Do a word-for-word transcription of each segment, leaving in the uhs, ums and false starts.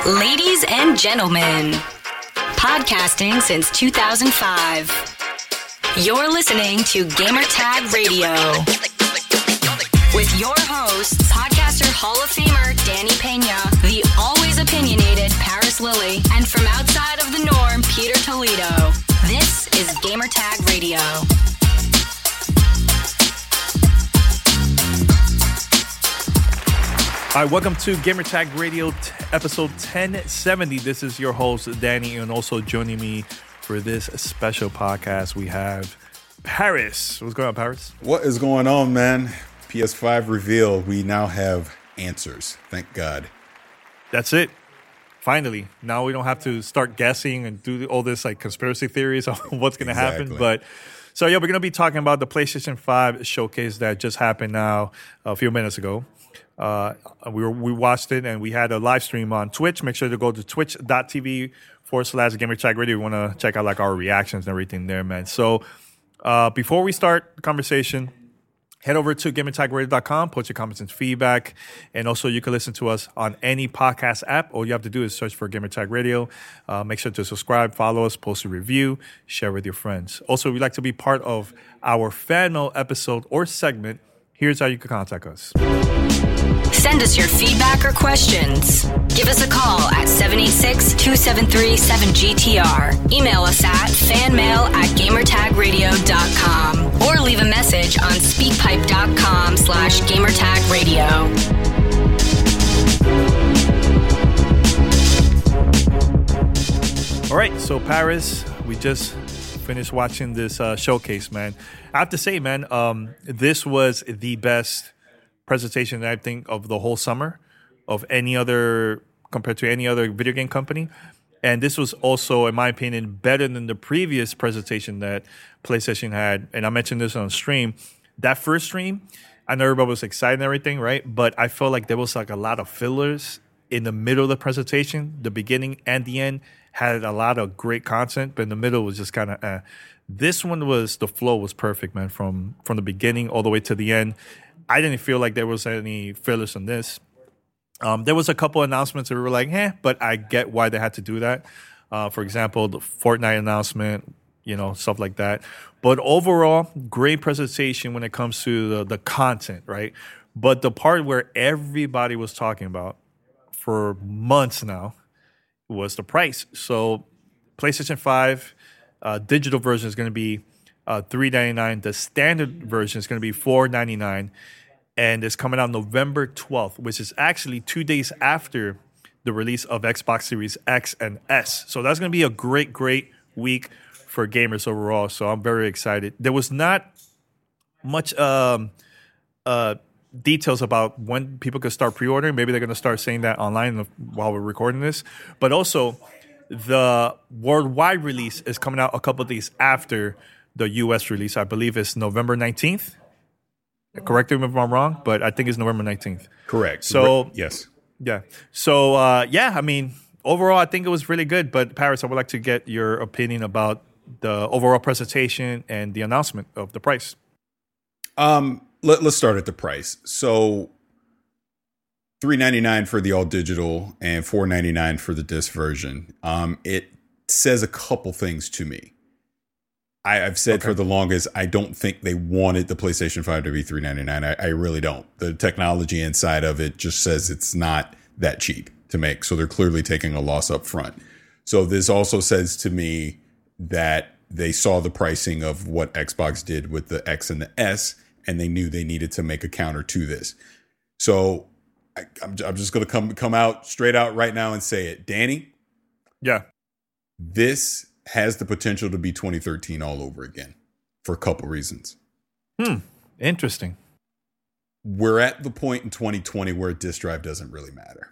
Ladies and gentlemen, podcasting since two thousand five. You're listening to Gamertag Radio. With your hosts, podcaster Hall of Famer Danny Pena, the always opinionated Paris Lilly, and from outside of the norm, Peter Toledo. This is Gamertag Radio. All right, welcome to Gamertag Radio t- episode ten seventy. This is your host, Danny, and also joining me for this special podcast, we have Paris. What's going on, Paris? What is going on, man? P S five reveal. We now have answers. Thank God. That's it. Finally. Now we don't have to start guessing and do all this like conspiracy theories on what's going to Exactly. happen. But so, yeah, we're going to be talking about the PlayStation five showcase that just happened now a few minutes ago. Uh, we were, we watched it and we had a live stream on Twitch. Make sure to go to twitch.tv forward slash Gamertag Radio. We want to check out like our reactions and everything there, man. So uh, before we start the conversation, head over to gamertag radio dot com, post your comments and feedback. And also you can listen to us on any podcast app. All you have to do is search for Gamertag Radio. Uh, make sure to subscribe, follow us, post a review, share with your friends. Also, we'd like to be part of our fan mail episode or segment. Here's how you can contact us. Send us your feedback or questions. Give us a call at seven eight six, two seven three, seven G T R. Email us at fanmail at gamertagradio dot com or leave a message on speakpipe.com slash gamertagradio. All right, so Paris, we just finished watching this uh, showcase, man. I have to say, man, um, this was the best presentation, I think, of the whole summer of any other, compared to any other video game company. And this was also, in my opinion, better than the previous presentation that PlayStation had. And I mentioned this on stream. That first stream, I know everybody was excited and everything, right? But I felt like there was like a lot of fillers in the middle of the presentation. The beginning and the end had a lot of great content, but in the middle was just kind of eh. This one was, the flow was perfect, man, from, from the beginning all the way to the end. I didn't feel like there was any fillers on this. Um, there was a couple announcements that we were like, eh, but I get why they had to do that. Uh, for example, the Fortnite announcement, you know, stuff like that. But overall, great presentation when it comes to the, the content, right? But the part where everybody was talking about for months now was the price. So PlayStation five uh, digital version is going to be Uh, three ninety-nine. The standard version is going to be four ninety-nine, and it's coming out November twelfth, which is actually two days after the release of Xbox Series X and S. So that's going to be a great, great week for gamers overall. So I'm very excited. There was not much um, uh, details about when people could start pre-ordering. Maybe they're going to start saying that online while we're recording this. But also, the worldwide release is coming out a couple of days after the U S release. I believe it's November nineteenth. Correct me if I'm wrong, but I think it's November nineteenth. Correct. So, yes. Yeah. So, uh, yeah, I mean, overall, I think it was really good. But, Paris, I would like to get your opinion about the overall presentation and the announcement of the price. Um, let, let's start at the price. So, three ninety-nine for the all digital and four ninety-nine for the disc version. Um, it says a couple things to me. I, I've said okay. for the longest, I don't think they wanted the PlayStation five to be three ninety-nine. I, I really don't. The technology inside of it just says it's not that cheap to make. So they're clearly taking a loss up front. So this also says to me that they saw the pricing of what Xbox did with the X and the S, and they knew they needed to make a counter to this. So I, I'm, I'm just going to come come out straight out right now and say it. Danny? Yeah. This has the potential to be twenty thirteen all over again for a couple reasons. Hmm. Interesting. We're at the point in twenty twenty where a disk drive doesn't really matter.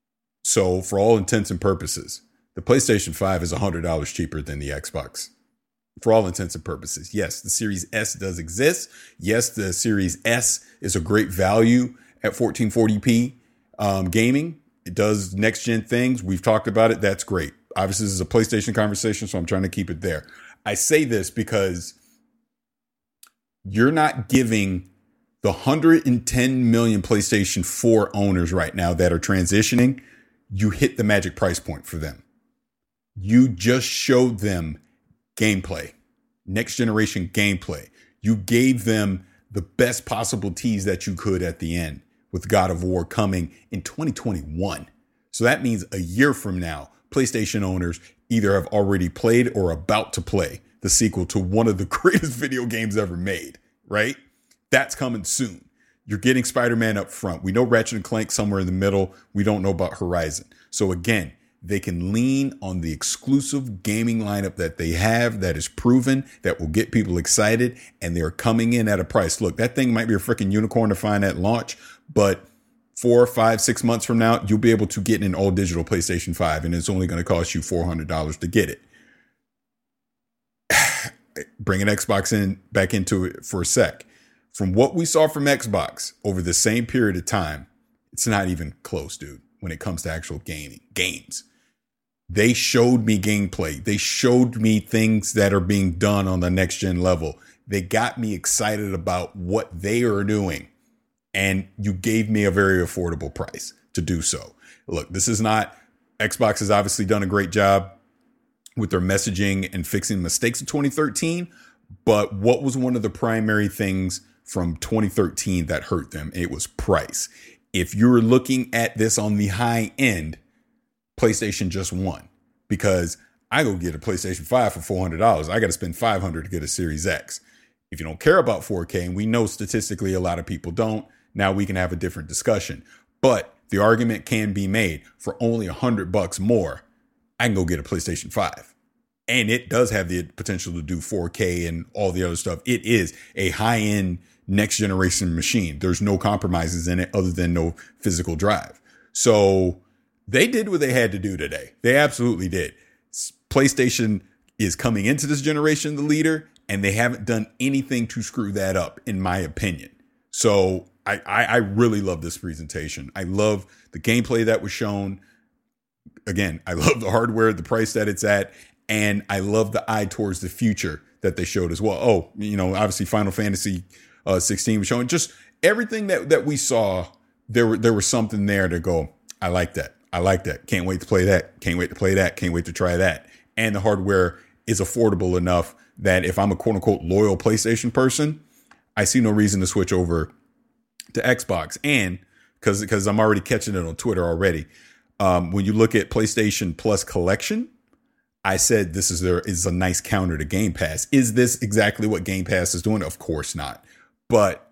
So for all intents and purposes, the PlayStation five is one hundred dollars cheaper than the Xbox. For all intents and purposes. Yes, the Series S does exist. Yes, the Series S is a great value at fourteen forty p um, gaming. It does next-gen things. We've talked about it. That's great. Obviously, this is a PlayStation conversation, so I'm trying to keep it there. I say this because you're not giving the one hundred ten million PlayStation four owners right now that are transitioning you hit the magic price point for them. You just showed them gameplay, next generation gameplay. You gave them the best possible tease that you could at the end with God of War coming in twenty twenty-one. So that means a year from now, PlayStation owners either have already played or about to play the sequel to one of the greatest video games ever made, right? That's coming soon. You're getting Spider-Man up front. We know Ratchet and Clank somewhere in the middle. We don't know about Horizon. So again, they can lean on the exclusive gaming lineup that they have that is proven, that will get people excited, and they're coming in at a price. Look, that thing might be a freaking unicorn to find at launch, but four, five, six months from now, you'll be able to get an all digital PlayStation five, and it's only going to cost you four hundred dollars to get it. Bringing Xbox in back into it for a sec. From what we saw from Xbox over the same period of time, it's not even close, dude, when it comes to actual gaming games. They showed me gameplay. They showed me things that are being done on the next gen level. They got me excited about what they are doing. And you gave me a very affordable price to do so. Look, this is not, Xbox has obviously done a great job with their messaging and fixing mistakes of twenty thirteen. But what was one of the primary things from twenty thirteen that hurt them? It was price. If you're looking at this on the high end, PlayStation just won, because I go get a PlayStation five for four hundred dollars. I got to spend five hundred dollars to get a Series X. If you don't care about four K, and we know statistically a lot of people don't, now we can have a different discussion. But the argument can be made for only a hundred bucks more, I can go get a PlayStation five. And it does have the potential to do four K and all the other stuff. It is a high-end next generation machine. There's no compromises in it other than no physical drive. So they did what they had to do today. They absolutely did. PlayStation is coming into this generation the leader, and they haven't done anything to screw that up, in my opinion. So I, I, I really love this presentation. I love the gameplay that was shown. Again, I love the hardware, the price that it's at, and I love the eye towards the future that they showed as well. Oh, you know, obviously Final Fantasy uh, sixteen was showing. Just everything that, that we saw, there were, there was something there to go, I like that. I like that. Can't wait to play that. Can't wait to play that. Can't wait to try that. And the hardware is affordable enough that if I'm a quote unquote loyal PlayStation person, I see no reason to switch over to Xbox. And because because I'm already catching it on Twitter already. Um, when you look at PlayStation Plus Collection, I said this is there is a nice counter to Game Pass. Is this exactly what Game Pass is doing? Of course not. But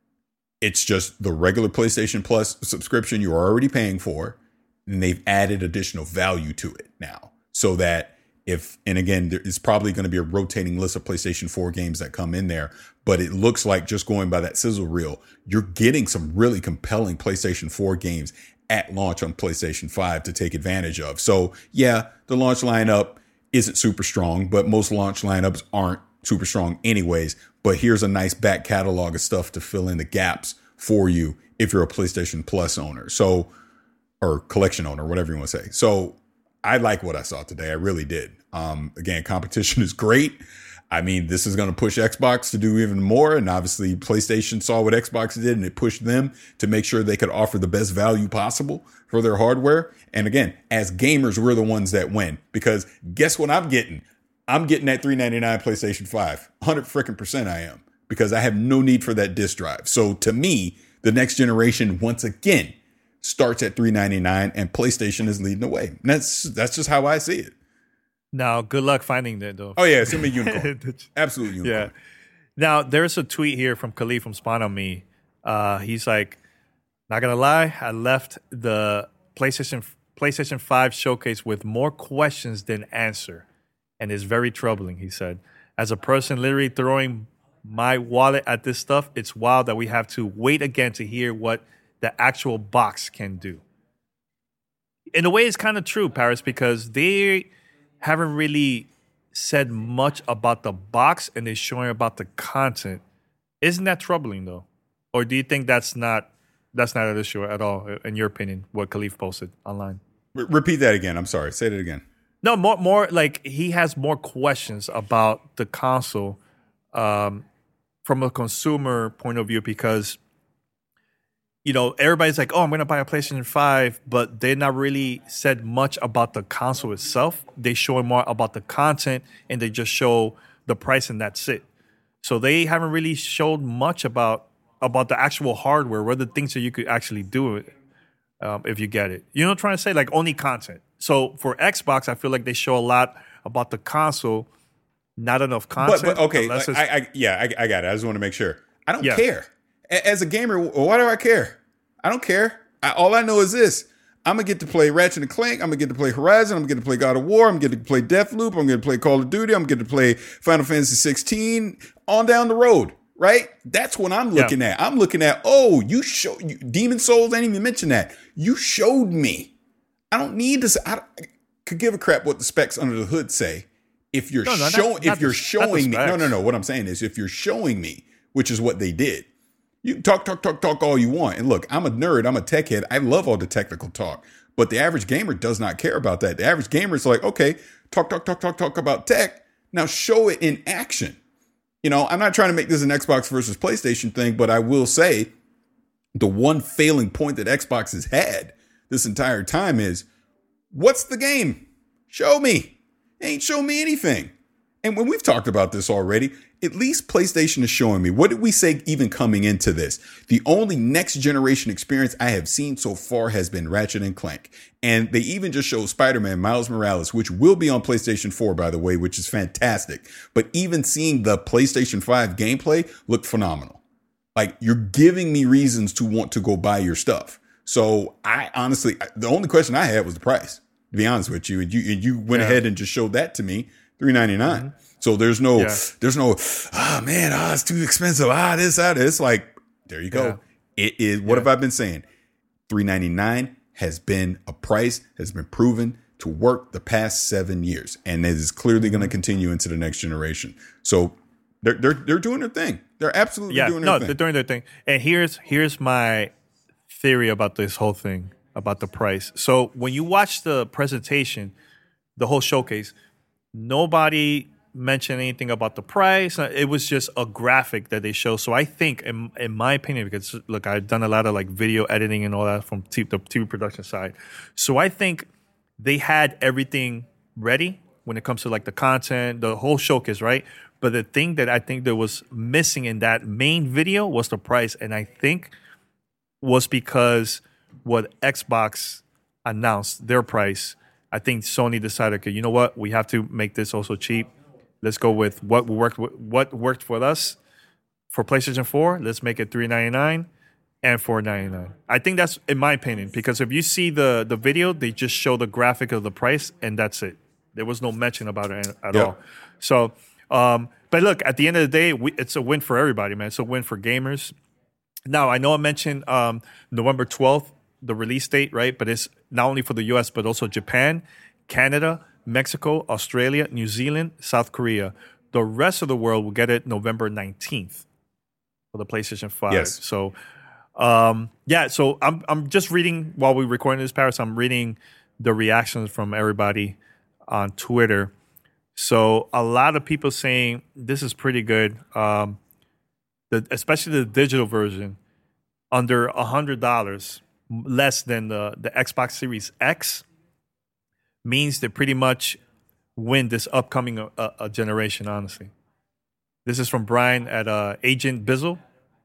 it's just the regular PlayStation Plus subscription you're already paying for, and they've added additional value to it now. So that if, and again, there is probably going to be a rotating list of PlayStation four games that come in there, but it looks like, just going by that sizzle reel, you're getting some really compelling PlayStation four games at launch on PlayStation five to take advantage of. So yeah, the launch lineup isn't super strong, but most launch lineups aren't super strong anyways. But here's a nice back catalog of stuff to fill in the gaps for you if you're a PlayStation Plus owner. So, or collection owner, whatever you want to say. So I like what I saw today. I really did. Um, again, competition is great. I mean, this is going to push Xbox to do even more. And obviously PlayStation saw what Xbox did, and it pushed them to make sure they could offer the best value possible for their hardware. And again, as gamers, we're the ones that win, because guess what I'm getting? I'm getting that three ninety-nine PlayStation five. one hundred freaking percent I am, because I have no need for that disk drive. So to me, the next generation, once again, starts at three ninety-nine, and PlayStation is leading the way. And that's that's just how I see it. Now, good luck finding that, though. Oh, yeah, it's going to be unicorn. Absolute unicorn. Yeah. Now, there's a tweet here from Khalid from Spawn on Me. Uh, he's like, not going to lie, I left the PlayStation PlayStation five showcase with more questions than answer, and it's very troubling, he said. As a person literally throwing my wallet at this stuff, it's wild that we have to wait again to hear what the actual box can do. In a way, it's kind of true, Paris, because they haven't really said much about the box, and they're showing about the content. Isn't that troubling, though? Or do you think that's not that's not an issue at all, in your opinion, what Khalif posted online? R- repeat that again. I'm sorry. Say that again. No, more more like he has more questions about the console um, from a consumer point of view, because you know, everybody's like, oh, I'm going to buy a PlayStation five, but they're not really said much about the console itself. They show more about the content, and they just show the price, and that's it. So they haven't really showed much about about the actual hardware, what are the things that you could actually do with it, um, if you get it. You know what I'm trying to say? Like, only content. So for Xbox, I feel like they show a lot about the console, not enough content. But, but okay, like, I, I, yeah, I, I got it. I just want to make sure. I don't yeah. care. As a gamer, why do I care? I don't care. I, all I know is this. I'm going to get to play Ratchet and Clank. I'm going to get to play Horizon. I'm going to get to play God of War. I'm going to get to play Deathloop. I'm going to play Call of Duty. I'm going to get to play Final Fantasy sixteen on down the road, right? That's what I'm looking yeah. at. I'm looking at, oh, you show you, Demon Souls. I didn't even mention that. You showed me. I don't need to say, I, I could give a crap what the specs under the hood say. If you're no, no, showing, not, if not you're the, showing me, no, no, no. What I'm saying is, if you're showing me, which is what they did, you can talk, talk, talk, talk all you want. And look, I'm a nerd. I'm a tech head. I love all the technical talk. But the average gamer does not care about that. The average gamer is like, okay, talk, talk, talk, talk, talk about tech. Now show it in action. You know, I'm not trying to make this an Xbox versus PlayStation thing, but I will say the one failing point that Xbox has had this entire time is, what's the game? Show me. Ain't show me anything. And when we've talked about this already, at least PlayStation is showing me. What did we say even coming into this? The only next generation experience I have seen so far has been Ratchet and Clank. And they even just showed Spider-Man Miles Morales, which will be on PlayStation four, by the way, which is fantastic. But even seeing the PlayStation five gameplay looked phenomenal. Like, you're giving me reasons to want to go buy your stuff. So I honestly, the only question I had was the price, to be honest with you. And you, and you went yeah. ahead and just showed that to me, three ninety-nine. Mm-hmm. So there's no, yeah. there's no, ah, oh, man, ah, oh, it's too expensive. Ah, this, that. It's like, there you go. Yeah. It is. What yeah. have I been saying? three ninety-nine has been a price, has been proven to work the past seven years. And it is clearly going to continue into the next generation. So they're, they're, they're doing their thing. They're absolutely yeah, doing their no, thing. They're doing their thing. And here's, here's my theory about this whole thing, about the price. So when you watch the presentation, the whole showcase, nobody mention anything about the price. It was just a graphic that they show. So I think, in, in my opinion, because look, I've done a lot of like video editing and all that from t- the T V production side. So I think they had everything ready when it comes to like the content, the whole showcase, right? But the thing that I think that was missing in that main video was the price. And I think was because what Xbox announced, their price, I think Sony decided, okay, you know what? We have to make this also cheap. Let's go with what worked. What worked for us for PlayStation four. Let's make it three ninety-nine and four ninety-nine. I think that's, in my opinion, because if you see the the video, they just show the graphic of the price, and that's it. There was no mention about it at yep. all. So, um, but look, at the end of the day, we, it's a win for everybody, man. It's a win for gamers. Now, I know I mentioned um, November twelfth, the release date, right? But it's not only for the U S, but also Japan, Canada, Mexico, Australia, New Zealand, South Korea. The rest of the world will get it November nineteenth for the PlayStation five. Yes. So, um, yeah, so I'm I'm just reading, while we're recording this, Paris, I'm reading the reactions from everybody on Twitter. So a lot of people saying this is pretty good, um, the, especially the digital version, under one hundred dollars, less than the, the Xbox Series X, means they pretty much win this upcoming uh, uh, generation, honestly. This is from Brian at uh, Agent Bizzle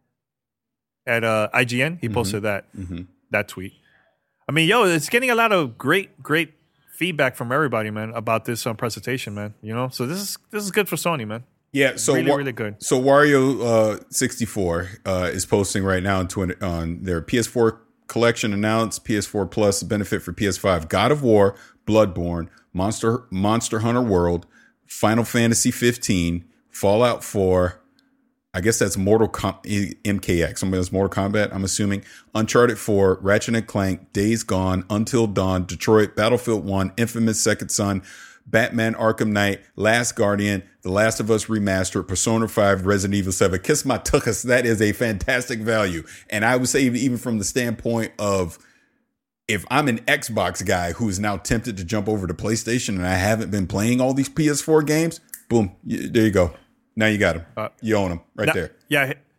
at uh, I G N. He posted mm-hmm. that mm-hmm. that tweet. I mean, yo, it's getting a lot of great, great feedback from everybody, man, about this um, presentation, man. You know, so this is this is good for Sony, man. Yeah, so really, wa- really good. So Wario uh, sixty-four uh, is posting right now on, Twitter, on their P S four collection announced, P S four Plus benefit for P S five, God of War, Bloodborne, Monster Monster Hunter World, Final Fantasy fifteen, Fallout four. I guess that's Mortal Com- M K X. Somebody that's Mortal Kombat, I'm assuming. Uncharted four, Ratchet and Clank, Days Gone, Until Dawn, Detroit, Battlefield one, Infamous Second Son, Batman Arkham Knight, Last Guardian, The Last of Us Remastered, Persona five, Resident Evil seven. Kiss my tuchus. That is a fantastic value. And I would say even from the standpoint of, if I'm an Xbox guy who is now tempted to jump over to PlayStation and I haven't been playing all these P S four games, boom, there you go. Now you got them. Uh, you own them right now, there. Yeah.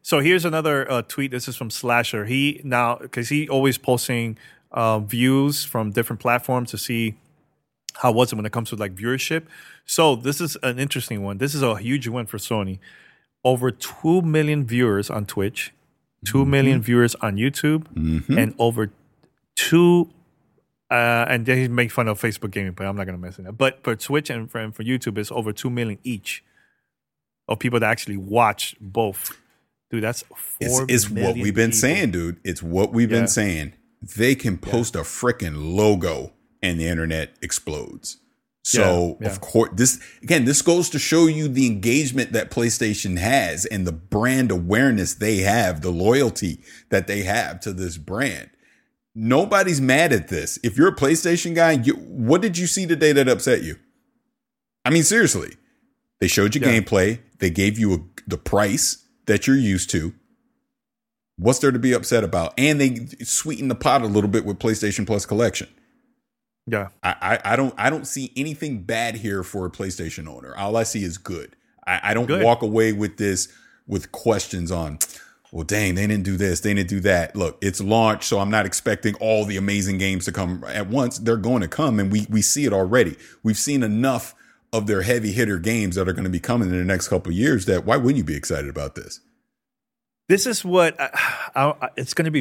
So here's another uh, tweet. This is from Slasher. He now, because he always posting uh, views from different platforms to see how was it when it comes to like viewership. So this is an interesting one. This is a huge win for Sony. Over two million viewers on Twitch, two mm-hmm. million viewers on YouTube, mm-hmm. and over two. Uh, and they make fun of Facebook gaming, but I'm not going to mess it up. But for Twitch and for, and for YouTube, it's over two million each of people that actually watch both. Dude, that's four It's, it's what we've been people. saying, dude. It's what we've yeah. been saying. They can post yeah. a freaking logo and the internet explodes. So, yeah, yeah. of course, this again, this goes to show you the engagement that PlayStation has and the brand awareness they have, the loyalty that they have to this brand. Nobody's mad at this. If you're a PlayStation guy, you, what did you see today that upset you? I mean, seriously, they showed you yeah. gameplay. They gave you a, the price that you're used to. What's there to be upset about? And they sweeten the pot a little bit with PlayStation Plus Collection. Yeah, I, I, I don't I don't see anything bad here for a PlayStation owner. All I see is good. I, I don't good. walk away with this with questions on, well, dang, they didn't do this, they didn't do that. Look, it's launched, so I'm not expecting all the amazing games to come at once. They're going to come, and we we see it already. We've seen enough of their heavy hitter games that are going to be coming in the next couple of years that why wouldn't you be excited about this? This is what I, I, it's going to be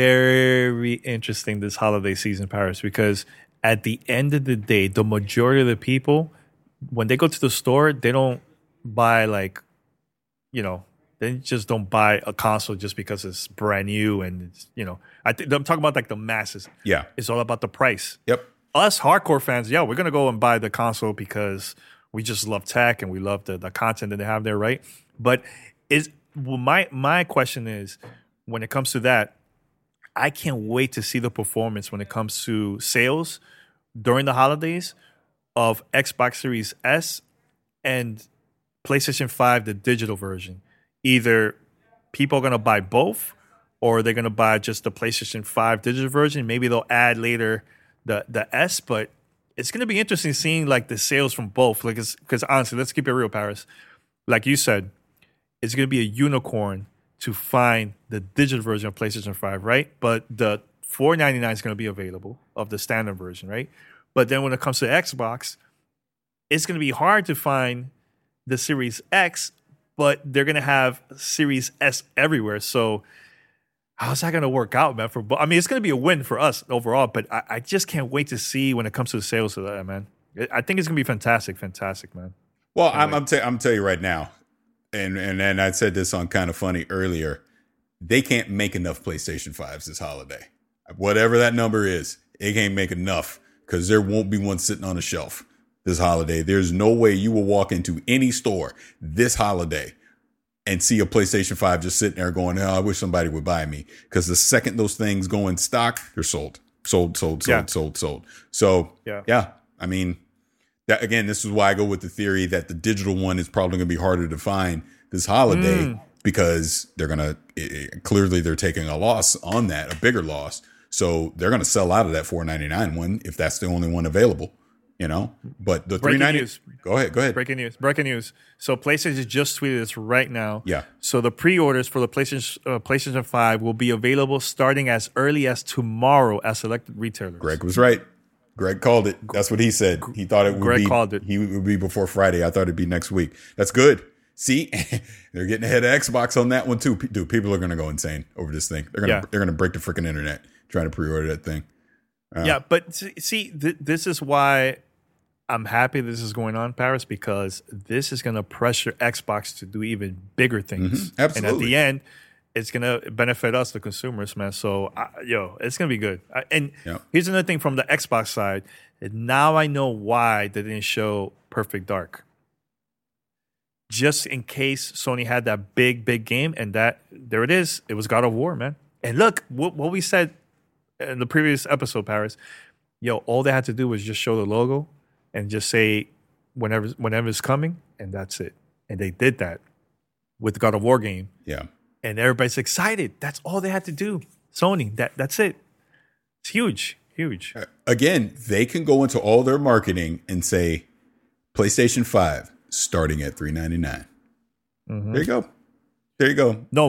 very interesting this holiday season, Paris, because at the end of the day, the majority of the people, when they go to the store, they don't buy like, you know, they just don't buy a console just because it's brand new and it's, you know, I th- I'm talking about like the masses. Yeah, it's all about the price. Yep. Us hardcore fans, yeah, we're gonna go and buy the console because we just love tech and we love the, the content that they have there, right? But is well, my my question is, when it comes to that, I can't wait to see the performance when it comes to sales during the holidays of Xbox Series S and PlayStation five, the digital version. Either people are gonna buy both, or they're gonna buy just the PlayStation five digital version. Maybe they'll add later the the S, but it's going to be interesting seeing like the sales from both. Like, because honestly, let's keep it real, Paris. Like you said, it's going to be a unicorn to find the digital version of PlayStation five, right? But the four ninety-nine is going to be available of the standard version, right? But then when it comes to Xbox, it's going to be hard to find the Series X, but they're going to have Series S everywhere. So how's that going to work out, man? For I mean, it's going to be a win for us overall, but I, I just can't wait to see when it comes to the sales of that, man. I think it's going to be fantastic, fantastic, man. Well, I'm I'm, t- I'm telling you right now, and and and I said this on Kind of Funny earlier. They can't make enough PlayStation fives this holiday. Whatever that number is, it can't make enough because there won't be one sitting on a shelf this holiday. There's no way you will walk into any store this holiday and see a PlayStation five just sitting there going, oh, I wish somebody would buy me. Because the second those things go in stock, they're sold. Sold, sold, sold, yeah. sold, sold. So, yeah. yeah, I mean, that again, this is why I go with the theory that the digital one is probably going to be harder to find this holiday mm. because they're going to, clearly they're taking a loss on that, a bigger loss. So they're going to sell out of that four ninety-nine one if that's the only one available. You know, but the three ninety. Go ahead, go ahead. Breaking news! Breaking news! So PlayStation just tweeted this right now. Yeah. So the pre-orders for the PlayStation uh, PlayStation five will be available starting as early as tomorrow at selected retailers. Greg was right. Greg called it. That's what he said. He thought it would Greg be. called it. He would be before Friday. I thought it'd be next week. That's good. See, they're getting ahead of Xbox on that one too. Dude, people are going to go insane over this thing. They're going to yeah. they're going to break the freaking internet trying to pre-order that thing. Uh, yeah, but see, th- this is why I'm happy this is going on, Paris, because this is going to pressure Xbox to do even bigger things. Mm-hmm. Absolutely. And at the end, it's going to benefit us, the consumers, man. So, uh, yo, it's going to be good. Uh, and yep. here's another thing from the Xbox side. Now I know why they didn't show Perfect Dark. Just in case Sony had that big, big game, and that, there it is. It was God of War, man. And look, what, what we said in the previous episode, Paris, yo, all they had to do was just show the logo and just say whenever whenever it's coming, and that's it. And they did that with the God of War game. Yeah. And everybody's excited. That's all they had to do. Sony, that that's it. It's huge, huge. Again, they can go into all their marketing and say PlayStation five starting at three ninety-nine. Mm-hmm. There you go. There you go. No,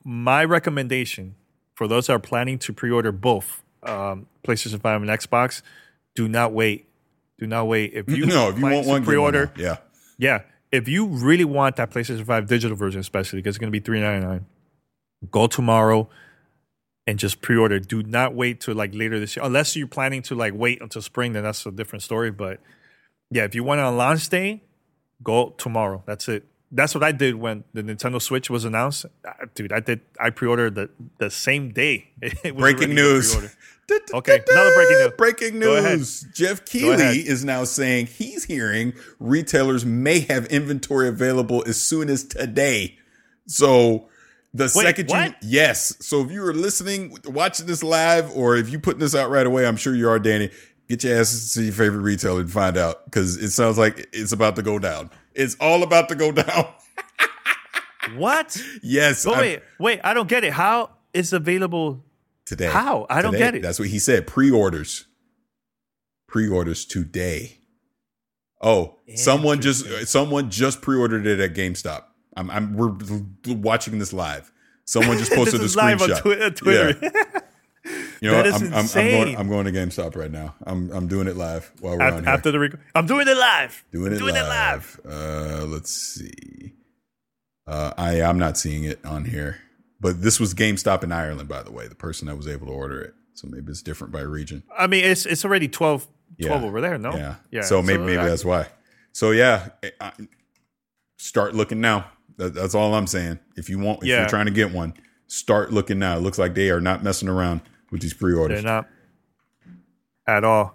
my recommendation for those that are planning to pre-order both um, PlayStation five and Xbox, do not wait. Do not wait. If you no, if you want one, pre-order, one yeah, yeah. If you really want that PlayStation five digital version, especially because it's going to be three ninety-nine, go tomorrow and just pre-order. Do not wait till like later this year, unless you're planning to like wait until spring. Then that's a different story. But yeah, if you want it on launch day, go tomorrow. That's it. That's what I did when the Nintendo Switch was announced. Dude, I did. I pre-ordered the, the same day. It was breaking news. Okay, another breaking news. Breaking news. Jeff Keighley is now saying he's hearing retailers may have inventory available as soon as today. So the Wait, second what? you yes. So if you are listening, watching this live, or if you putting this out right away, I'm sure you are, Danny. Get your ass to your favorite retailer and find out, because it sounds like it's about to go down. It's all about to go down. What? Yes. But wait, wait. I don't get it. How is available today? How? I don't today. get it. That's what he said. Pre-orders. Pre-orders today. Oh, someone just someone just pre-ordered it at GameStop. I'm, I'm we're watching this live. Someone just posted this is a screenshot. live on Twitter. Twitter. Yeah. You know, That what? is I'm, I'm, I'm insane. going. I'm going to GameStop right now. I'm I'm doing it live while we're After, on here. after the rec- I'm doing it live. Doing it doing live. it live. Uh, let's see. Uh, I I'm not seeing it on here, but this was GameStop in Ireland, by the way. The person that was able to order it, so maybe it's different by region. I mean, it's it's already twelve, twelve Yeah. over there. No, Yeah, yeah. So maybe maybe I- that's why. So yeah, I, start looking now. That, that's all I'm saying. If you want, if Yeah. you're trying to get one, start looking now. It looks like they are not messing around with these pre-orders. They're not at all.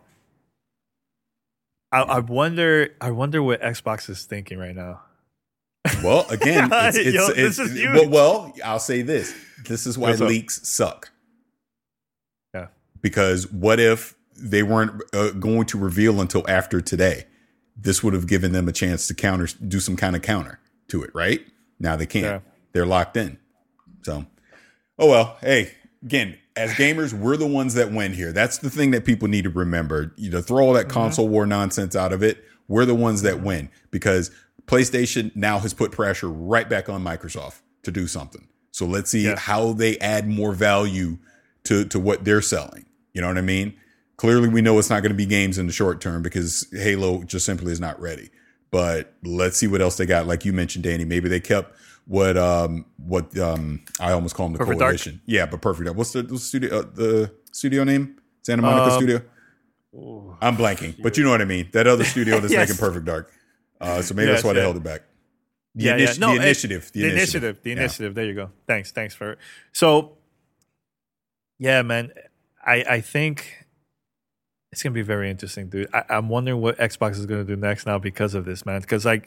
I, I wonder. I wonder what Xbox is thinking right now. Well, again, it's, it's, Yo, it's, this is it's- huge. well, well, I'll say this. This is why What's up? leaks suck. Yeah. Because what if they weren't uh, going to reveal until after today? This would have given them a chance to counter, do some kind of counter to it, right? Now they can't. Yeah. They're locked in. So, oh well. Hey, again, as gamers, we're the ones that win here. That's the thing that people need to remember. You know, throw all that Mm-hmm. console war nonsense out of it. We're the ones that win, because PlayStation now has put pressure right back on Microsoft to do something. So let's see Yeah. how they add more value to, to what they're selling. You know what I mean? Clearly, we know it's not going to be games in the short term because Halo just simply is not ready. But let's see what else they got. Like you mentioned, Danny, maybe they kept what um what um I almost call them the Perfect Dark? Coalition. Yeah, but Perfect Dark. What's the, the studio uh, the studio name? Santa Monica Um, Studio. I'm blanking, but you know what I mean. That other studio that's Yes. making Perfect Dark. Uh, so maybe Yes, that's why they yeah. held it back. The, Yeah, yeah. initi- No, the it- initiative. The, The initiative. initiative. The Yeah. initiative. There you go. Thanks. Thanks for it. So, yeah, man. I I think it's gonna be very interesting, dude. I, I'm wondering what Xbox is gonna do next now because of this, man. Because like,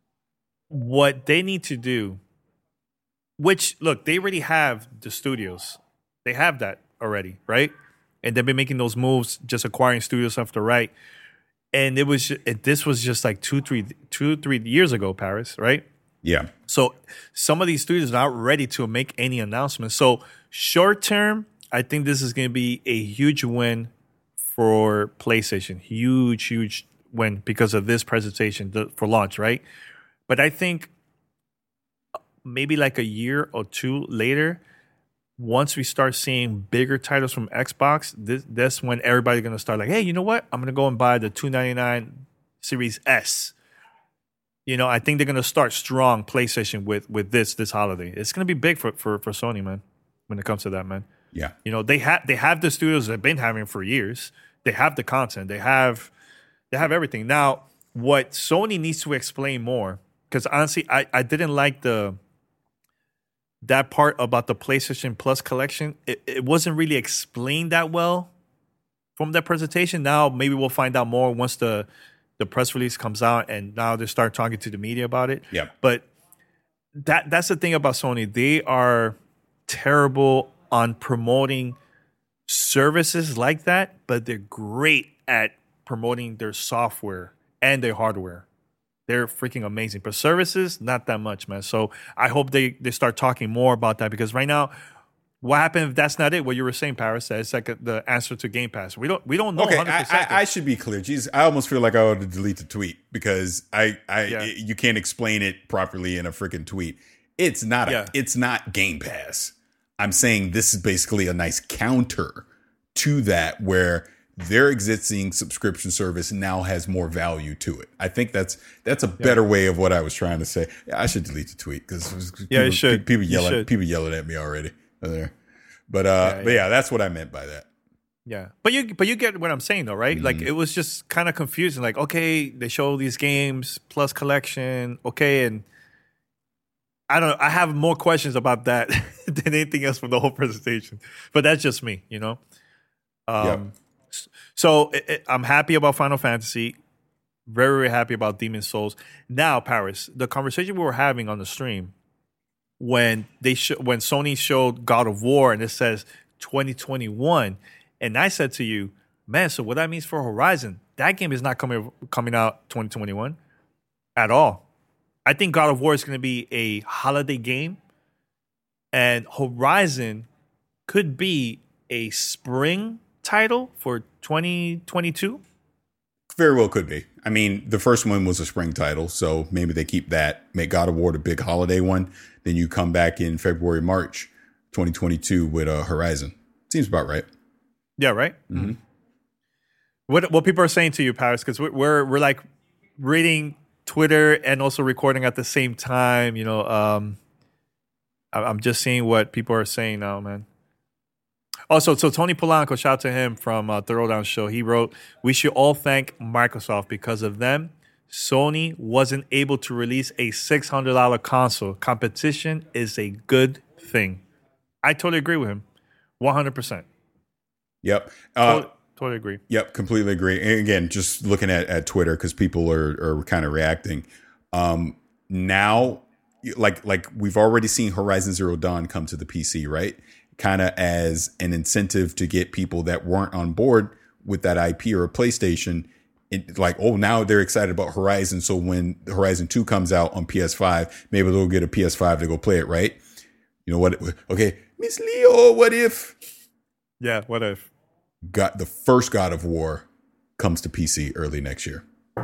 what they need to do, which look, they already have the studios. They have that already, right? And they've been making those moves, just acquiring studios left to right. And it was it, this was just like two, three, two, three years ago, Paris, right? Yeah. So some of these studios are not ready to make any announcements. So short term, I think this is going to be a huge win for PlayStation. Huge, huge win because of this presentation the, for launch, right? But I think maybe like a year or two later, once we start seeing bigger titles from Xbox, this, that's when everybody's going to start like, hey, you know what? I'm going to go and buy the two ninety-nine Series S. You know, I think they're going to start strong PlayStation with with this this holiday. It's going to be big for, for, for Sony, man, when it comes to that, man. Yeah. You know, they have they have the studios they've been having for years. They have the content. They have they have everything. Now, what Sony needs to explain more, because honestly, I, I didn't like the that part about the PlayStation Plus collection. It, it wasn't really explained that well from that presentation. Now maybe we'll find out more once the the press release comes out and now they start talking to the media about it. Yeah. But that that's the thing about Sony. They are terrible on promoting services like that, but they're great at promoting their software and their hardware. They're freaking amazing. But services, not that much, man. So I hope they, they start talking more about that, because right now, what happened if that's not it? What you were saying, Paris, that it's like a, the answer to Game Pass. We don't we don't know Okay, one hundred I, percent. I, I should be clear. Jeez, I almost feel like I ought to delete the tweet because I, I Yeah. you can't explain it properly in a freaking tweet. It's not a, Yeah. it's not Game Pass. I'm saying this is basically a nice counter to that, where their existing subscription service now has more value to it. I think that's that's a better way of what I was trying to say. Yeah, I should delete the tweet because Yeah, people, you should. people You yelling should. people yelling at me already there. But uh, Yeah, but yeah. yeah, that's what I meant by that. Yeah, but you but you get what I'm saying though, right? Mm-hmm. Like it was just kind of confusing. Like, okay, they show these games plus collection, okay, and I don't know. I have more questions about that than anything else from the whole presentation. But that's just me, you know. Um, Yep. So it, it, I'm happy about Final Fantasy. Very, very happy about Demon Souls. Now, Paris, the conversation we were having on the stream when they sh- when Sony showed God of War and it says twenty twenty-one, and I said to you, man, so what that means for Horizon? That game is not coming coming out twenty twenty-one at all. I think God of War is going to be a holiday game, and Horizon could be a spring title for twenty twenty-two. Very well could be. I mean, the first one was a spring title, so maybe they keep that, make God of War the big holiday one. Then you come back in February, March twenty twenty-two with uh, Horizon. Seems about right. Yeah, right. Mm-hmm. What what people are saying to you, Paris? Because we're, we're we're like reading Twitter and also recording at the same time. You know, um, I, I'm just seeing what people are saying now, man. Also, so Tony Polanco, shout out to him from uh, Throwdown Show. He wrote, "We should all thank Microsoft because of them. Sony wasn't able to release a six hundred dollars console. Competition is a good thing." I totally agree with him, one hundred percent. Yep. Uh, Totally, totally agree. Yep, completely agree. And again, just looking at, at Twitter, because people are, are kind of reacting. Um, now, like like we've already seen Horizon Zero Dawn come to the P C, right? Kind of as an incentive to get people that weren't on board with that I P or a PlayStation, it, like, oh, now they're excited about Horizon. So when Horizon two comes out on P S five, maybe they'll get a P S five to go play it, right? You know what? Okay, Miss Leo, what if? Yeah, what if? Got the first God of War comes to P C early next year.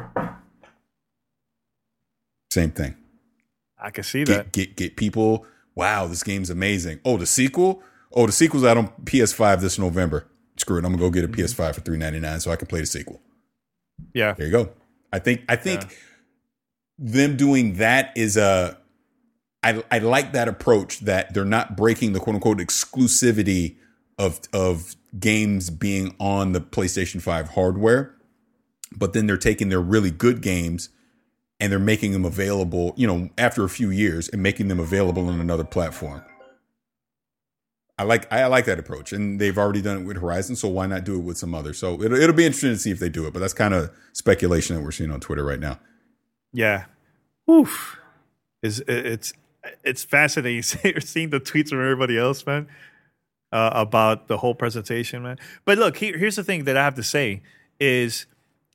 Same thing. I can see that. Get get get people. Wow, this game's amazing. Oh, the sequel. Oh, the sequel's out on P S five this November. Screw it, I'm gonna go get a P S five for three ninety-nine so I can play the sequel. Yeah. There you go. I think I think Yeah. them doing that is a. I I like that approach that they're not breaking the quote unquote exclusivity of of games being on the PlayStation five hardware, but then they're taking their really good games and they're making them available, you know, after a few years and making them available on another platform. I like I like that approach, and they've already done it with Horizon, so why not do it with some others? So it'll, it'll be interesting to see if they do it, but that's kind of speculation that we're seeing on Twitter right now. Yeah. Oof. It's, it's, it's fascinating seeing the tweets from everybody else, man, uh, about the whole presentation, man. But look, here, here's the thing that I have to say is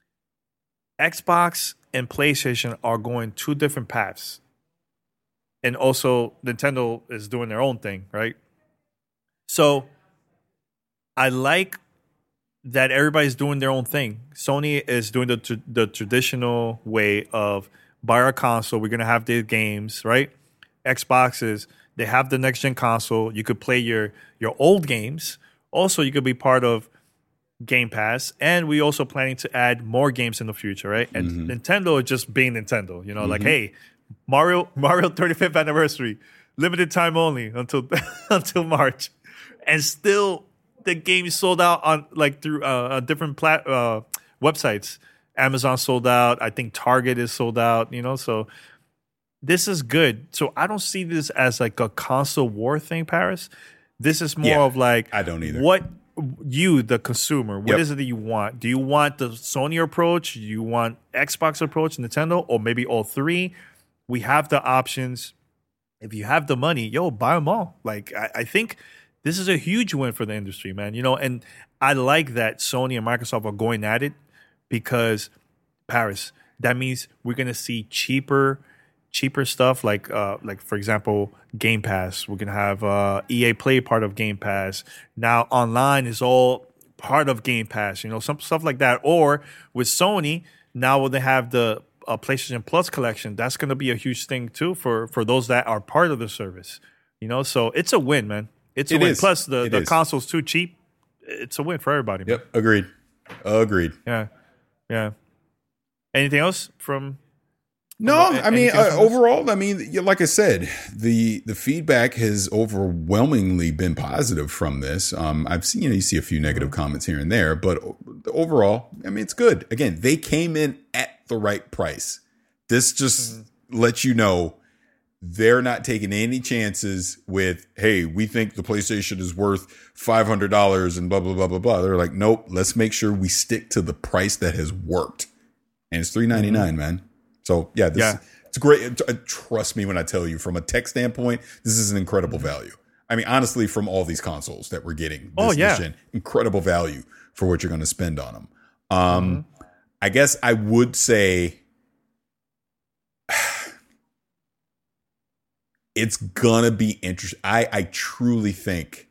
Xbox and PlayStation are going two different paths. And also Nintendo is doing their own thing, right? So I like that everybody's doing their own thing. Sony is doing the tr- the traditional way of buy our console, we're going to have the games, right? Xbox is, they have the next gen console. You could play your your old games. Also, you could be part of Game Pass, and we also planning to add more games in the future, right? And mm-hmm. Nintendo is just being Nintendo, you know, mm-hmm. like, hey, Mario Mario thirty-fifth anniversary, limited time only until until March, and still the game is sold out on like through uh, different plat uh, websites. Amazon sold out. I think Target is sold out. You know, so this is good. So I don't see this as like a console war thing, Paris. This is more yeah, of like I don't either. What you, the consumer, what yep. is it that you want? Do you want the Sony approach? Do you want Xbox approach, Nintendo, or maybe all three? We have the options. If you have the money, yo, buy them all. Like I, I think this is a huge win for the industry, man. You know, and I like that Sony and Microsoft are going at it because Paris. That means we're gonna see cheaper, cheaper stuff. Like, uh, like for example, Game Pass. We're gonna have uh, E A Play part of Game Pass. Now online is all part of Game Pass. You know, some stuff like that. Or with Sony, now they have the a PlayStation Plus collection, that's going to be a huge thing too for for those that are part of the service. You know, so it's a win, man. It's a It win. is. Plus, the, It the is. console's too cheap. It's a win for everybody, man. Yep, agreed. Agreed. Yeah, yeah. Anything else from? No, from- I mean anything uh, from this? overall, I mean, yeah, like I said, the the feedback has overwhelmingly been positive from this. Um, I've seen you, know, you see a few negative comments here and there, but overall, I mean, it's good. Again, they came in at the right price. This just mm-hmm. lets you know they're not taking any chances with, hey, we think the PlayStation is worth five hundred dollars and blah, blah, blah, blah, blah. They're like, nope, let's make sure we stick to the price that has worked. And it's three ninety-nine, mm-hmm. man. So, yeah, this yeah. it's great. Trust me when I tell you, from a tech standpoint, this is an incredible mm-hmm. value. I mean, honestly, from all these consoles that we're getting, this, oh, yeah. this gen, incredible value for what you're going to spend on them. Um, mm-hmm. I guess I would say it's gonna be interesting. I, I truly think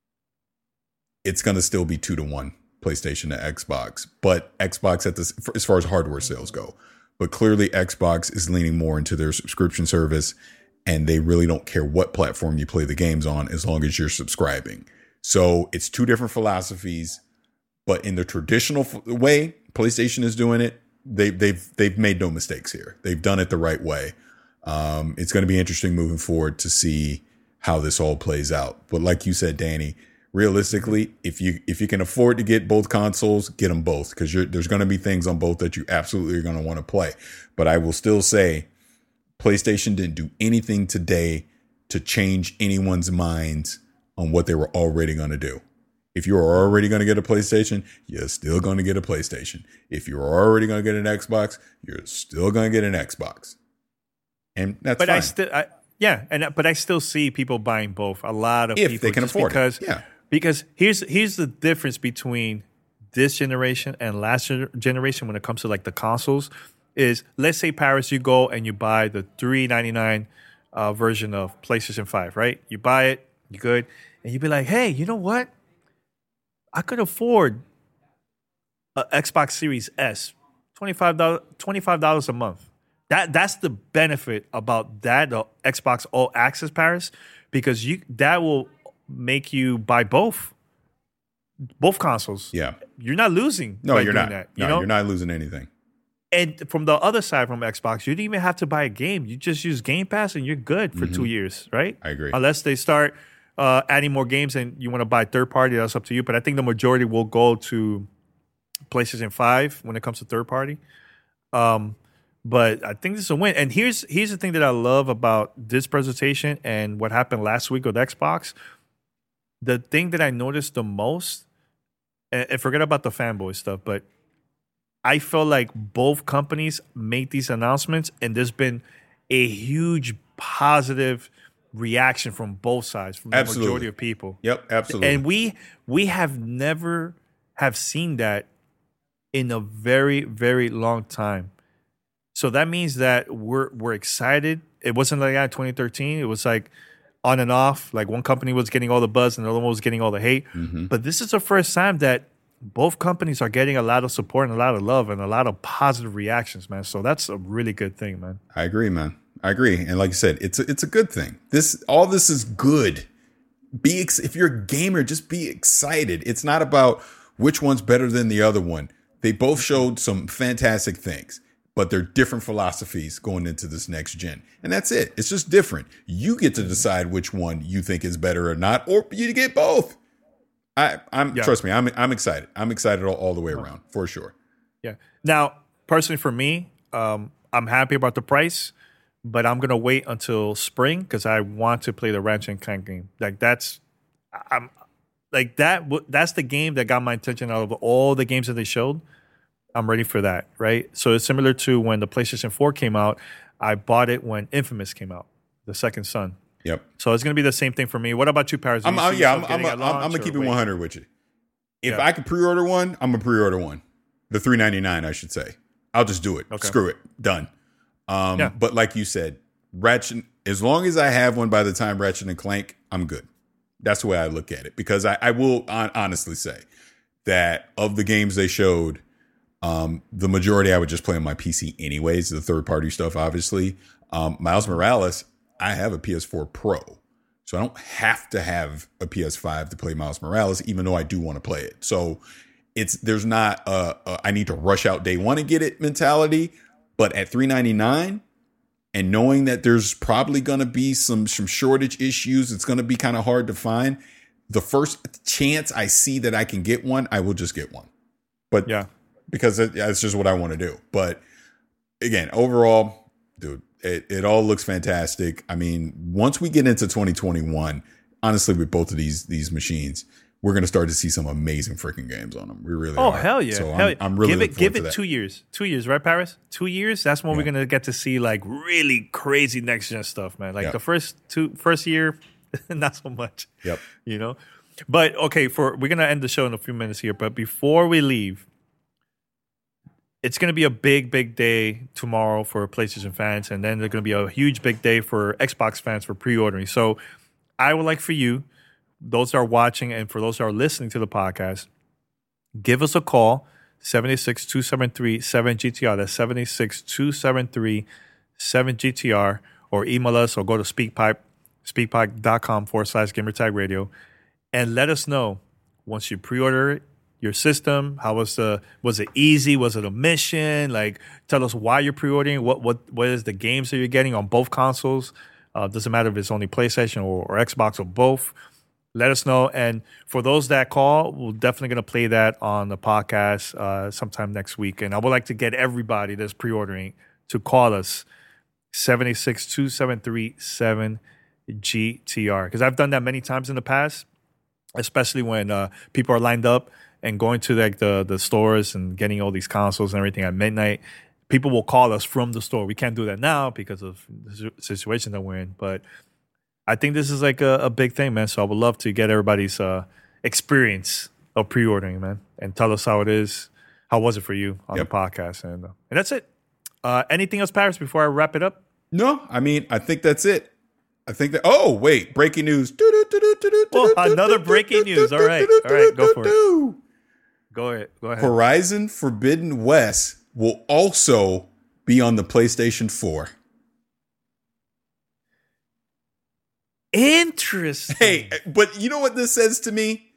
it's gonna still be two to one PlayStation to Xbox, but Xbox at this as far as hardware sales go. But clearly, Xbox is leaning more into their subscription service, and they really don't care what platform you play the games on as long as you're subscribing. So it's two different philosophies, but in the traditional f- way, PlayStation is doing it. They, they've they've made no mistakes here. They've done it the right way. Um, it's going to be interesting moving forward to see how this all plays out. But like you said, Danny, realistically, if you if you can afford to get both consoles, get them both, because there's going to be things on both that you absolutely are going to want to play. But I will still say PlayStation didn't do anything today to change anyone's minds on what they were already going to do. If you are already going to get a PlayStation, you're still going to get a PlayStation. If you're already going to get an Xbox, you're still going to get an Xbox. And that's but fine. I still, I, yeah, and but I still see people buying both. A lot of if people they can just afford because, it. Yeah. Because here's here's the difference between this generation and last gener- generation when it comes to like the consoles. Is let's say Paris, you go and you buy the three ninety-nine uh, version of PlayStation five, right? You buy it, you good, and you be like, hey, you know what? I could afford an Xbox Series S, twenty-five dollars twenty-five dollars a month. That that's the benefit about that, the Xbox All Access, Paris, because you that will make you buy both both consoles. Yeah, you're not losing. No, you're not. That, you no, know? you're not losing anything. And from the other side, from Xbox, you didn't even have to buy a game. You just use Game Pass, and you're good for mm-hmm. two years, right? I agree. Unless they start uh, adding more games, and you want to buy third party, that's up to you. But I think the majority will go to PlayStation five when it comes to third party. Um, But I think this is a win. And here's here's the thing that I love about this presentation and what happened last week with Xbox. The thing that I noticed the most, and, and forget about the fanboy stuff, but I felt like both companies made these announcements, and there's been a huge positive reaction from both sides, from the absolutely. majority of people. Yep, absolutely. And we we have never have seen that in a very, very long time. So that means that we're we're excited. It wasn't like that in twenty thirteen. It was like on and off. Like one company was getting all the buzz and the other one was getting all the hate. Mm-hmm. But this is the first time that both companies are getting a lot of support and a lot of love and a lot of positive reactions, man. So that's a really good thing, man. I agree, man. I agree. And like you said, it's a, it's a good thing. This all this is good. Be ex- if you're a gamer, just be excited. It's not about which one's better than the other one. They both showed some fantastic things, but they're different philosophies going into this next gen. And that's it. It's just different. You get to decide which one you think is better or not, or you get both. I, I'm yeah. Trust me, I'm I'm excited. I'm excited all, all the way around, for sure. Yeah. Now, personally for me, um, I'm happy about the price, but I'm going to wait until spring because I want to play the Ratchet and Clank game. Like that's I'm like that that's the game that got my attention out of all the games that they showed. I'm ready for that, right? So it's similar to when the PlayStation four came out. I bought it when Infamous came out, The Second Son. Yep. So it's going to be the same thing for me. What about you, Paris? I'm, uh, yeah, I'm, I'm, I'm, I'm going to keep it one hundred with you. If yeah. I could pre-order one, I'm going to pre-order one. The three ninety-nine, I should say. I'll just do it. Okay. Screw it. Done. Um, yeah. But like you said, Ratchet, as long as I have one by the time Ratchet and Clank, I'm good. That's the way I look at it. Because I, I will on, honestly say that of the games they showed, Um, the majority I would just play on my P C anyways, the third party stuff, obviously. Um, Miles Morales, I have a P S four Pro, so I don't have to have a P S five to play Miles Morales, even though I do want to play it. So it's there's not a, a I need to rush out day one and get it mentality, but at three ninety-nine and knowing that there's probably going to be some some shortage issues, it's going to be kind of hard to find. The first chance I see that I can get one, I will just get one. But yeah. Because it, that's just what I want to do. But again, overall, dude, it, it all looks fantastic. I mean, once we get into twenty twenty-one, honestly, with both of these these machines, we're going to start to see some amazing freaking games on them. We really oh, are. hell yeah. So hell I'm, yeah. I'm really give it, give it that. two years. Two years, right, Paris? Two years? That's when yeah. we're going to get to see like really crazy next-gen stuff, man. Like yep. the first two, first year, not so much. Yep. You know? But, okay, for we're going to end the show in a few minutes here. But before we leave, it's going to be a big, big day tomorrow for PlayStation fans, and then there's going to be a huge, big day for Xbox fans for pre-ordering. So I would like for you, those that are watching and for those that are listening to the podcast, give us a call, seven eight six, two seven three, seven G T R. That's seven eight six, two seven three, seven G T R, or email us or go to SpeakPipe, speakpipe.com forward slash gamertag radio, and let us know once you pre-order it, your system, how was the was it easy? Was it a mission? Like, tell us why you're pre-ordering. What what what is the games that you're getting on both consoles? Uh, doesn't matter if it's only PlayStation or, or Xbox or both. Let us know. And for those that call, we're definitely going to play that on the podcast uh, sometime next week. And I would like to get everybody that's pre-ordering to call us seven eight six, two seven three, seven G T R, because I've done that many times in the past, especially when uh, people are lined up and going to like the, the stores and getting all these consoles and everything at midnight. People will call us from the store. We can't do that now because of the situation that we're in. But I think this is like a, a big thing, man. So I would love to get everybody's uh, experience of pre-ordering, man, and tell us how it is. How was it for you on yep. the podcast? And, uh, and that's it. Uh, anything else, Paris, before I wrap it up? No, I mean, I think that's it. I think that. Oh, wait. Breaking news. Oh, another breaking news. All right. All right. Go for it. Go ahead. Go ahead. Horizon Forbidden West will also be on the PlayStation four. Interesting. Hey, but you know what this says to me?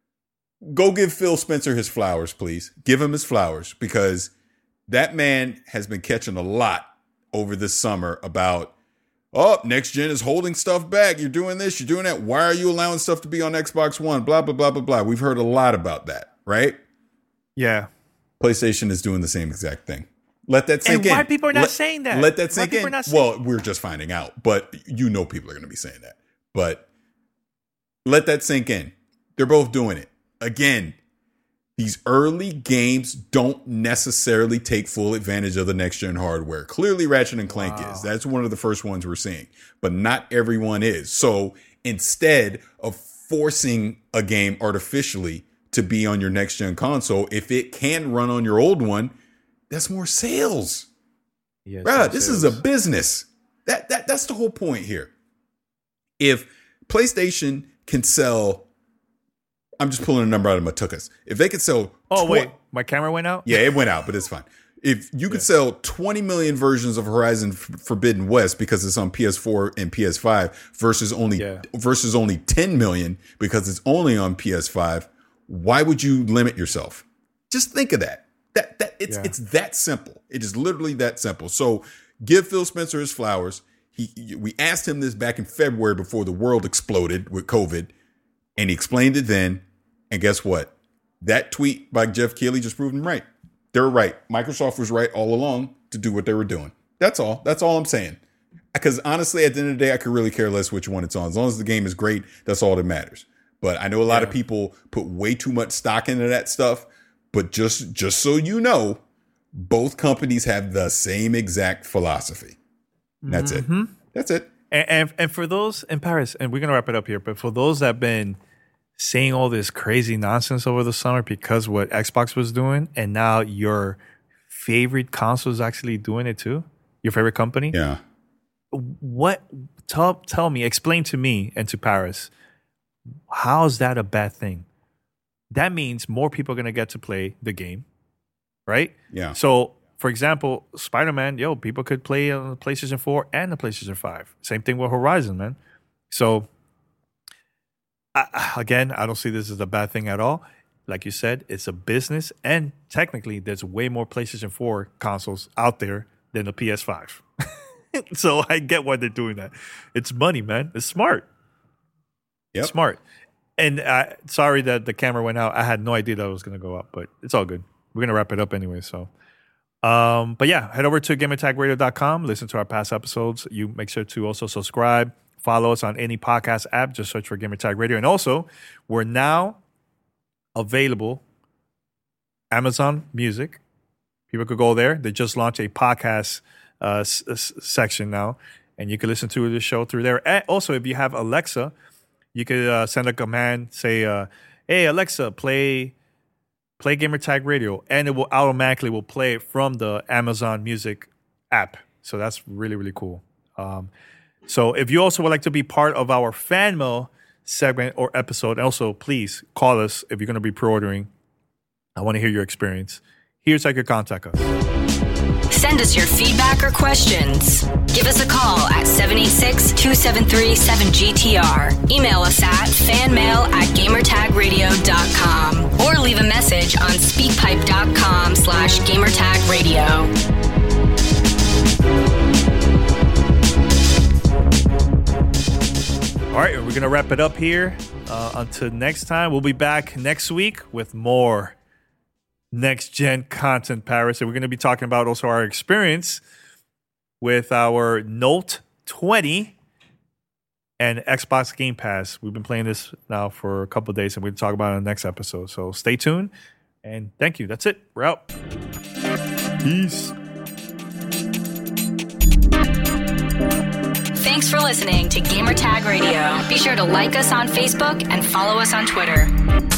Go give Phil Spencer his flowers, please. Give him his flowers, because that man has been catching a lot over this summer about, oh, next gen is holding stuff back. You're doing this, you're doing that. Why are you allowing stuff to be on Xbox One? Blah, blah, blah, blah, blah. We've heard a lot about that, right? Yeah. PlayStation is doing the same exact thing. Let that sink and in. why people are not let, saying that? Let that sink why in. Not saying- well, we're just finding out, but you know people are going to be saying that. But let that sink in. They're both doing it. Again, these early games don't necessarily take full advantage of the next-gen hardware. Clearly, Ratchet and Clank wow. is. That's one of the first ones we're seeing. But not everyone is. So instead of forcing a game artificially to be on your next-gen console, if it can run on your old one, that's more sales. Yes, Bruh, this sales. is a business. That that That's the whole point here. If PlayStation can sell, I'm just pulling a number out of my tuchus. If they could sell, oh tw- wait, my camera went out. Yeah, it went out, but it's fine. If you could yeah. sell twenty million versions of Horizon Forbidden West because it's on P S four and P S five versus only yeah. versus only ten million because it's only on P S five, why would you limit yourself? Just think of that. That that it's yeah. it's that simple. It is literally that simple. So give Phil Spencer his flowers. He, we asked him this back in February before the world exploded with COVID, and he explained it then. And guess what? That tweet by Jeff Keighley just proved him right. They're right. Microsoft was right all along to do what they were doing. That's all. That's all I'm saying. Because honestly, at the end of the day, I could really care less which one it's on. As long as the game is great, that's all that matters. But I know a lot yeah. of people put way too much stock into that stuff. But just just so you know, both companies have the same exact philosophy. That's mm-hmm. it. That's it. And, and and for those in Paris, and we're gonna wrap it up here. But for those that have been saying all this crazy nonsense over the summer because what Xbox was doing, and now your favorite console is actually doing it too, your favorite company. Yeah. What? Tell tell me, explain to me and to Paris, how is that a bad thing? That means more people are gonna get to play the game, right? Yeah. So, for example, Spider-Man, yo, people could play on the PlayStation four and the PlayStation five. Same thing with Horizon, man. So, I, again, I don't see this as a bad thing at all. Like you said, it's a business, and technically, there's way more PlayStation four consoles out there than the P S five. So I get why they're doing that. It's money, man. It's smart. Yep. It's smart. And uh, sorry that the camera went out. I had no idea that it was going to go up, but it's all good. We're going to wrap it up anyway. So, um, but yeah, head over to gamertag radio dot com. Listen to our past episodes. You make sure to also subscribe. Follow us on any podcast app. Just search for Gamertag Radio. And also, we're now available Amazon Music. People could go there. They just launched a podcast uh, s- s- section now, and you can listen to the show through there. And also, if you have Alexa, you could uh, send a command, say, uh, "Hey Alexa, play play Gamertag Radio," and it will automatically will play it from the Amazon Music app. So that's really really cool. Um, so if you also would like to be part of our fan mail segment or episode, also please call us if you're going to be pre-ordering. I want to hear your experience. Here's how you can contact us. Send us your feedback or questions. Give us a call at seven eight six, two seven three, seven G T R. Email us at fanmail at gamertagradio dot com or leave a message on speakpipe.com slash gamertagradio. All right, we're going to wrap it up here. Uh, until next time, we'll be back next week with more next-gen content, Paris. And we're going to be talking about also our experience with our Note twenty and Xbox Game Pass. We've been playing this now for a couple of days, and we'll talk about it in the next episode. So stay tuned, and thank you. That's it. We're out. Peace. Thanks for listening to Gamertag Radio. Be sure to like us on Facebook and follow us on Twitter.